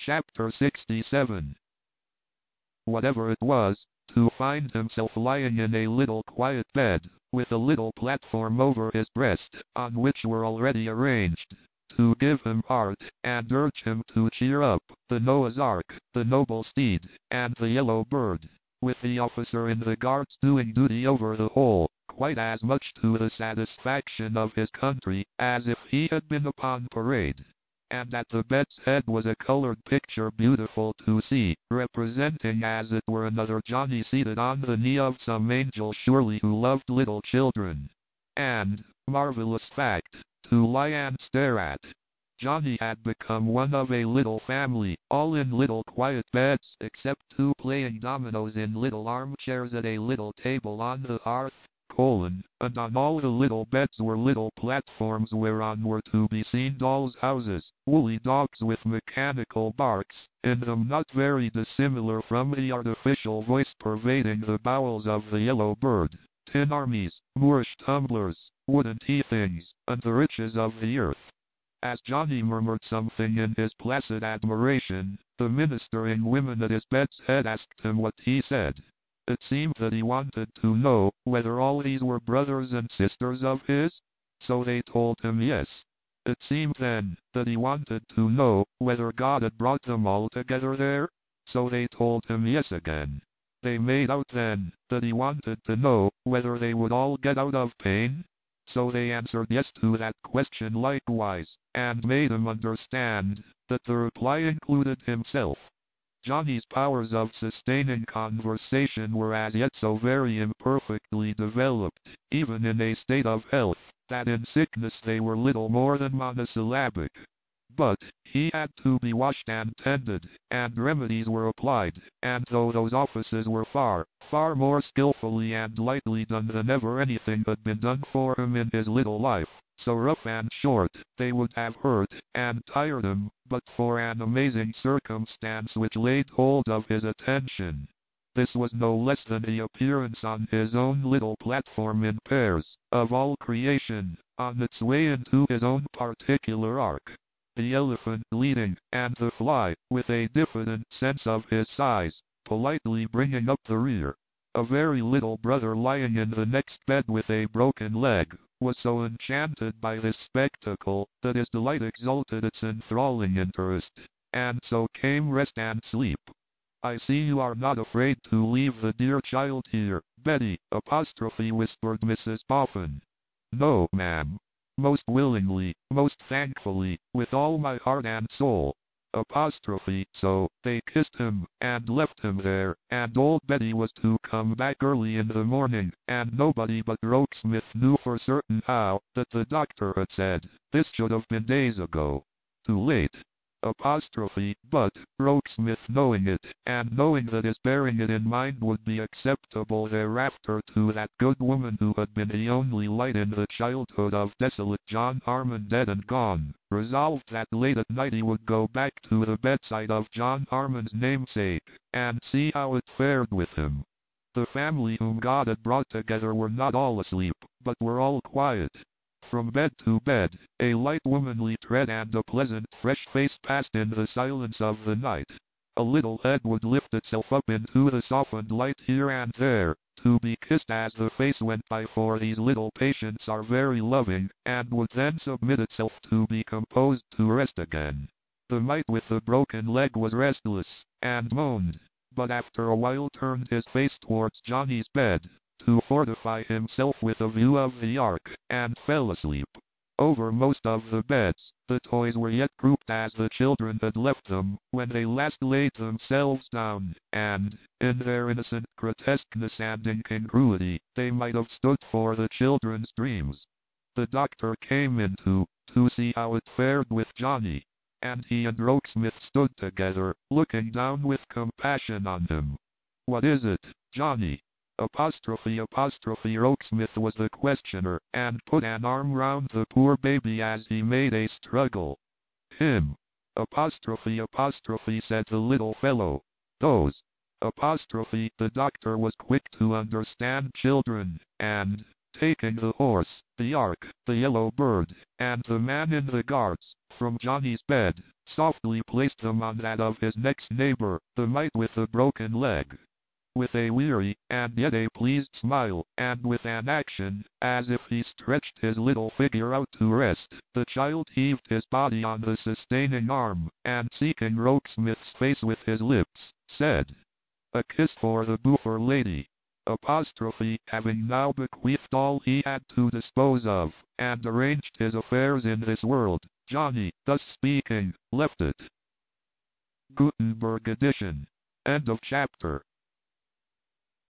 Chapter 67. Whatever it was, to find himself lying in a little quiet bed, with a little platform over his breast, on which were already arranged, to give him heart, and urge him to cheer up, the Noah's Ark, the noble steed, and the yellow bird, with the officer in the guards doing duty over the whole, quite as much to the satisfaction of his country, as if he had been upon parade. And at the bed's head was a colored picture beautiful to see, representing as it were another Johnny seated on the knee of some angel surely who loved little children. And, marvelous fact, to lie and stare at, Johnny had become one of a little family, all in little quiet beds, except two playing dominoes in little armchairs at a little table on the hearth, and on all the little beds were little platforms whereon were to be seen dolls' houses, woolly dogs with mechanical barks, in them not very dissimilar from the artificial voice pervading the bowels of the yellow bird, tin armies, Moorish tumblers, wooden tea-things, and the riches of the earth. As Johnny murmured something in his placid admiration, the ministering women at his bed's head asked him what he said. It seemed that he wanted to know whether all these were brothers and sisters of his, so they told him yes. It seemed then that he wanted to know whether God had brought them all together there, so they told him yes again. They made out then that he wanted to know whether they would all get out of pain, so they answered yes to that question likewise, and made him understand that the reply included himself. Johnny's powers of sustaining conversation were as yet so very imperfectly developed, even in a state of health, that in sickness they were little more than monosyllabic. But he had to be washed and tended, and remedies were applied, and though those offices were far, far more skillfully and lightly done than ever anything had been done for him in his little life, so rough and short, they would have hurt and tired him, but for an amazing circumstance which laid hold of his attention. This was no less than the appearance on his own little platform in pairs, of all creation, on its way into his own particular ark. The elephant leading, and the fly, with a diffident sense of his size, politely bringing up the rear. A very little brother lying in the next bed with a broken leg, was so enchanted by this spectacle, that his delight exalted its enthralling interest, and so came rest and sleep. "I see you are not afraid to leave the dear child here, Betty," whispered Mrs. Boffin. "No, ma'am. Most willingly, most thankfully, with all my heart and soul." So they kissed him, and left him there, and old Betty was to come back early in the morning, and nobody but Rokesmith knew for certain how, that the doctor had said, this should have been days ago. Too late. But, Rokesmith knowing it, and knowing that his bearing it in mind would be acceptable thereafter to that good woman who had been the only light in the childhood of desolate John Harmon dead and gone, resolved that late at night he would go back to the bedside of John Harmon's namesake, and see how it fared with him. The family whom God had brought together were not all asleep, but were all quiet. From bed to bed, a light womanly tread and a pleasant fresh face passed in the silence of the night. A little head would lift itself up into the softened light here and there, to be kissed as the face went by, for these little patients are very loving, and would then submit itself to be composed to rest again. The mite with the broken leg was restless, and moaned, but after a while turned his face towards Johnny's bed, to fortify himself with a view of the ark, and fell asleep. Over most of the beds, the toys were yet grouped as the children had left them, when they last laid themselves down, and, in their innocent grotesqueness and incongruity, they might have stood for the children's dreams. The doctor came in to see how it fared with Johnny, and he and Rokesmith stood together, looking down with compassion on him. "What is it, Johnny?" Rokesmith was the questioner, and put an arm round the poor baby as he made a struggle. "Him." Said the little fellow. "Those." The doctor was quick to understand children, and, taking the horse, the ark, the yellow bird, and the man in the guards, from Johnny's bed, softly placed them on that of his next neighbor, the mite with the broken leg. With a weary, and yet a pleased smile, and with an action, as if he stretched his little figure out to rest, the child heaved his body on the sustaining arm, and seeking Rokesmith's face with his lips, said, "A kiss for the boofer lady." Apostrophe, having now bequeathed all he had to dispose of, and arranged his affairs in this world, Johnny, thus speaking, left it. Gutenberg edition. End of chapter.